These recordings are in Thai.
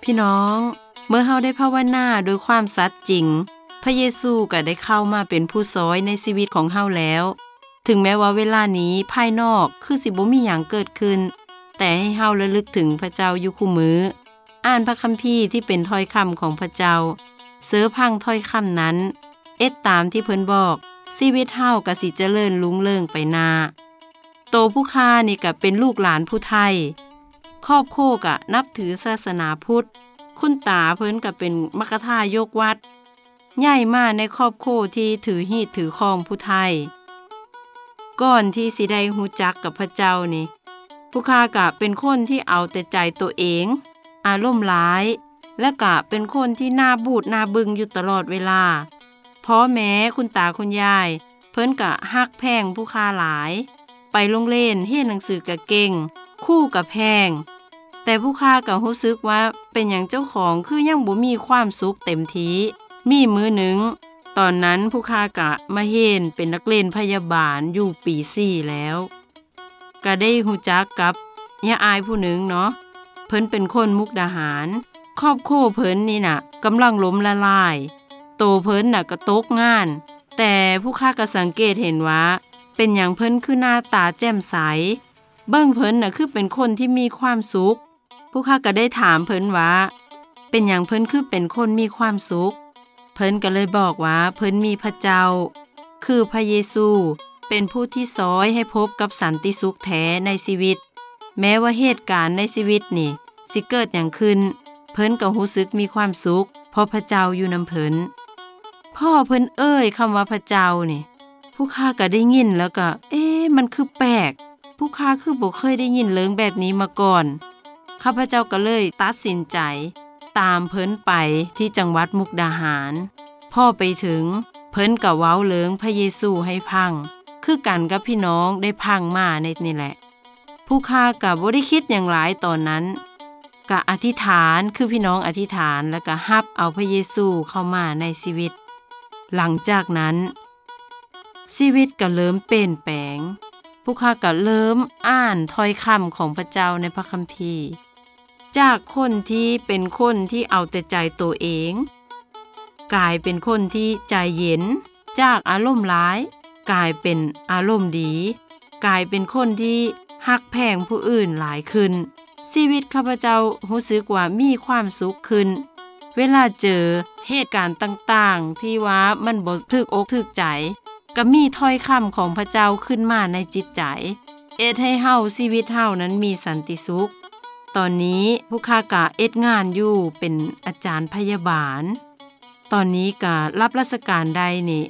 พี่น้องเมื่อเฮาได้ภาวนาโดยความสัตย์จริงพระเยซูก็ได้เข้ามาเป็นผู้ซอยในชีวิตของเฮาแล้วถึงแม้ว่าเวลานี้ภายนอกคือสิบ่มีหยังเกิดขึ้นแต่ให้เฮาระลึกถึงพระเจ้าอยู่คู่มืออ่านพระคัมภีร์ที่เป็นถ้อยคำของพระเจ้าเสอพังถ้อยคำนั้นเอ็ดตามที่เพิ่นบอกชีวิตเฮาก็สิเจริญรุ่งเรืองไปหน้าโตผู้ค้านี่ก็เป็นลูกหลานผู้ไทยครอบครัวก็นับถือศาสนาพุทธคุณตาเพิ่นก็เป็นมัคคทายกวัดใหญ่มาในครอบครัวที่ถือหีดถือครองผู้ไทยก่อนที่สิได้ฮู้จักกับพระเจ้านี่ผู้ค้าก็เป็นคนที่เอาแต่ใจตัวเองอารมณ์ร้ายและก็เป็นคนที่หน้าบูดหน้าบึ้งอยู่ตลอดเวลาพ่อแม่คุณตาคุณยายเพิ่นก็ฮักแพงผู้ค้าหลายไปโรงเรียนเรียนหนังสือก็เก่งคู่ก็แพงแต่ผู้ค้าก็รู้สึกว่าเป็นหยังเจ้าของคือยังบ่มีความสุขเต็มที่มีมื้อหนึ่งตอนนั้นผู้ค้าก็มาเฮ็ดเป็นนักเรียนพยาบาลอยู่ปี4แล้วก็ได้รู้จักกับย่าอายผู้หนึ่งเนาะเพิ่นเป็นคนมุกดาหารครอบครัวเพิ่นนี่น่ะกำลังล้มละลายโตเพิ่นน่ะก็ตกงานแต่ผู้ค้าก็สังเกตเห็นว่าเป็นหยังเพิ่นคือหน้าตาแจ่มใสเบิ่งเพิ่นน่ะคือเป็นคนที่มีความสุขผู้ค้าก็ได้ถามเพิ่นว่าเป็นหยังเพิ่นคือเป็นคนมีความสุขเพิ่นก็เลยบอกว่าเพิ่นมีพระเจ้าคือพระเยซูเป็นผู้ที่ซอยให้พบกับสันติสุขแท้ในชีวิตแม้ว่าเหตุการณ์ในชีวิตนี่สิเกิดหยังขึ้นเพิ่นก็รู้สึกมีความสุขเพราะพระเจ้าอยู่นำเพิ่นพ่อเพิ่นเอ่ยคำว่าพระเจ้านี่ผู้ค้าก็ได้ยินแล้วก็มันคือแปลกผู้ค้าคือบ่เคยได้ยินเรื่องแบบนี้มาก่อนข้าพเจ้าก็เลยตัดสินใจตามเพิ่นไปที่จังหวัดมุกดาหารพ่อไปถึงเพิ่นก็เว้าเรื่องพระเยซูให้พังคือกันกับพี่น้องได้พังมาในนี่แหละผู้ค้าก็บ่ได้คิดอย่างหลายตอนนั้นก็อธิษฐานคือพี่น้องอธิษฐานแล้วก็รับเอาพระเยซูเข้ามาในชีวิตหลังจากนั้นชีวิตก็เริ่มเปลี่ยนแปลงผู้ค้าก็เริ่มอ่านถ้อยคำของพระเจ้าในพระคัมภีร์จากคนที่เป็นคนที่เอาแต่ใจตัวเองกลายเป็นคนที่ใจเย็นจากอารมณ์ร้ายกลายเป็นอารมณ์ดีกลายเป็นคนที่ฮักแพงผู้อื่นหลายขึ้นชีวิตข้าพเจ้ารู้สึกว่ามีความสุขขึ้นเวลาเจอเหตุการณ์ต่างๆที่ว่ามันบ่ถูกอกถูกใจก็มีถ้อยคำของพระเจ้าขึ้นมาในจิตใจเอ็ดให้เฮาชีวิตเฮานั้นมีสันติสุขตอนนี้ผู้ค้าก็เอ็ดงานอยู่เป็นอาจารย์พยาบาลตอนนี้ก็รับราชการได้นี่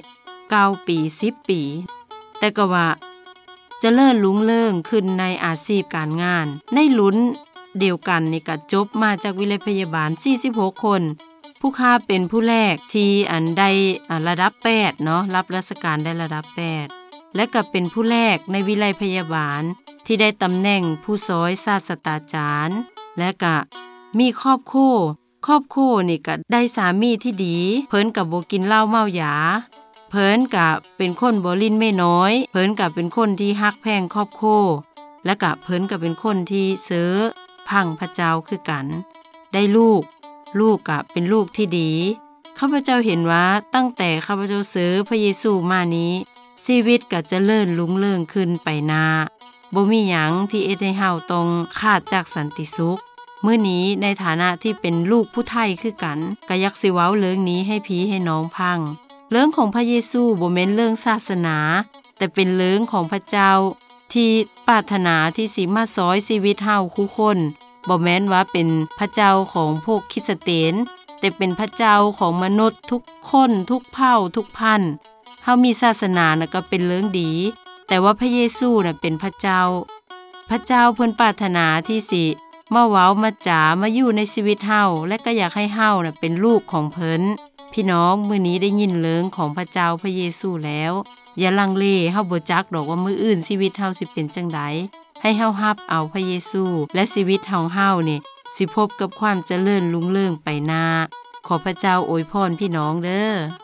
9 ปี10 ปีแต่ก็ว่าเจริญรุ่งเรืองขึ้นในอาชีพการงานในรุ่นเดียวกันนี่ก็จบมาจากวิทยาลัยพยาบาล46 คนผู้ค้าเป็นผู้แรกที่ได้ระดับ8เนาะรับราชการได้ระดับ8และก็เป็นผู้แรกในวิทยาลัยพยาบาลที่ได้ตำแหน่งผู้ซอยศาสตราจารย์และก็มีครอบครัวนี่ก็ได้สามีที่ดีเพิ่นก็บ่กินเหล้าเมายาเพิ่นก็เป็นคนบ่ลิ้นไม่น้อยเพิ่นก็เป็นคนที่ฮักแพงครอบครัวและก็เพิ่นก็เป็นคนที่เสอพังพระเจ้าคือกันได้ลูกก็เป็นลูกที่ดีข้าพเจ้าเห็นว่าตั้งแต่ข้าพเจ้าเสอพระเยซูมานี้ชีวิตก็เจริญรุ่งเรืองขึ้นไปหน้าบ่มีหยังที่เอ็ดให้เฮาต้องขาดจากสันติสุขมื้อนี้ในฐานะที่เป็นลูกผู้ไทยคือกันก็อยากสิเว้าเรื่องนี้ให้พี่ให้น้องฟังเรื่องของพระเยซูบ่แม่นเรื่องศาสนาแต่เป็นเรื่องของพระเจ้าที่ปรารถนาที่สิมาซอยชีวิตเฮาคู่คนบ่แม้นว่าเป็นพระเจ้าของพวกคริสเตียนแต่เป็นพระเจ้าของมนุษย์ทุกคนทุกเผ่าทุกพันธุ์เฮามีศาสนาน่ะก็เป็นเรื่องดีแต่ว่าพระเยซูน่ะเป็นพระเจ้าเพิ่นปรารถนาที่สิมาเว้ามาจ๋ามาอยู่ในชีวิตเฮาและก็อยากให้เฮาน่ะเป็นลูกของเพิ่นพี่น้องมื้อนี้ได้ยินเรื่องของพระเจ้าพระเยซูแล้วอย่าลังเลเฮาบ่จักดอกว่ามื้ออื่นชีวิตเฮาสิเป็นจังไดให้เฮารับเอาพระเยซูและชีวิตของเฮานี่สิพบกับความเจริญรุ่งเรืองไปหน้าขอพระเจ้าอวยพรพี่น้องเด้อ